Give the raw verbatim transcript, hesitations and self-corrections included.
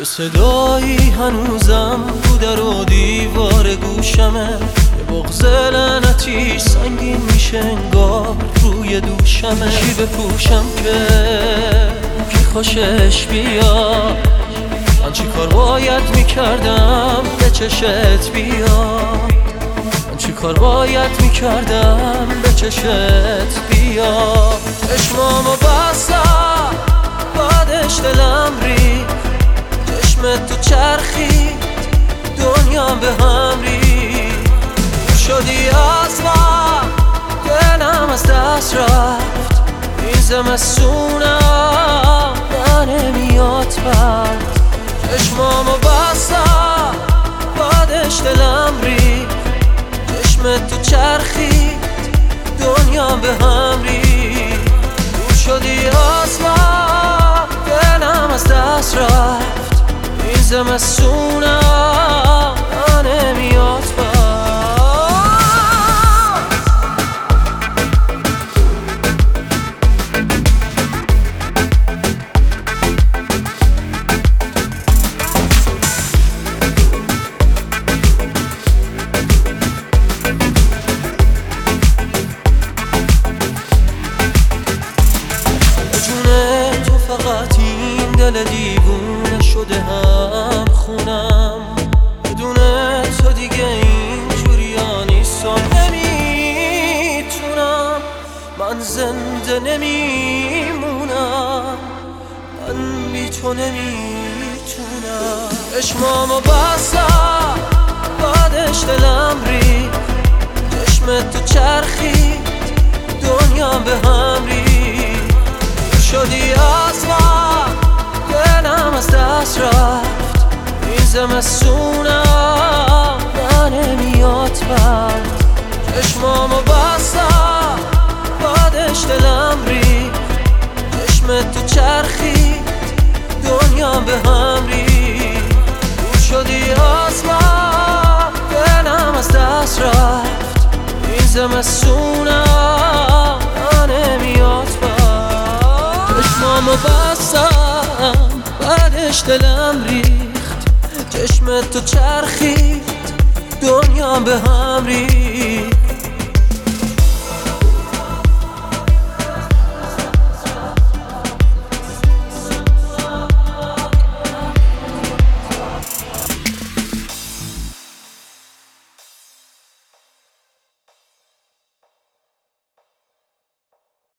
صدایی هنوزم تو در و دیوار گوشمه، یه بغض لعنتی سنگین میشه انگار روی دوشمه. چی بپوشم که کی خوشش بیاد؟ من چی کار باید میکردم به چشت بیاد؟ من چی کار باید میکردم به چشت بیاد؟ چشمامو بستم بعدش دلم ریخت، چشمت تو چرخید دنیام به هم ریخت. شدی از من دلم از دست رفت، این زمستونم نمیاد برد. چشمامو بستم بعدش دلم ریخت، چشمت تو چرخید دنیام به هم ریخت. دور شدی از من دلم از دست رفت، این زمستونم نمیاد برد. فقط این دل دیوونه شده هم خونم، بدون تو دیگه اینجوریا نیستم. نمیتونم، من زنده نمیمونم، من بی تو نمیتونم. چشمامو بستم بعدش دلم ریخت، چشمت تو چرخید دنیام به هم ریخت. شدی از من دلم از دست رفت، این زمستونم نمیاد برد. چشمامو بستم بعدش دلم ریخت، چشمت تو چرخید دنیام به هم ریخت. دور شدی از من دلم از دست رفت، این زمستونم نمیاد برد. چشمامو بستم بعدش دلم ریخت، چشمت تو چرخید دنیام به هم ریخت.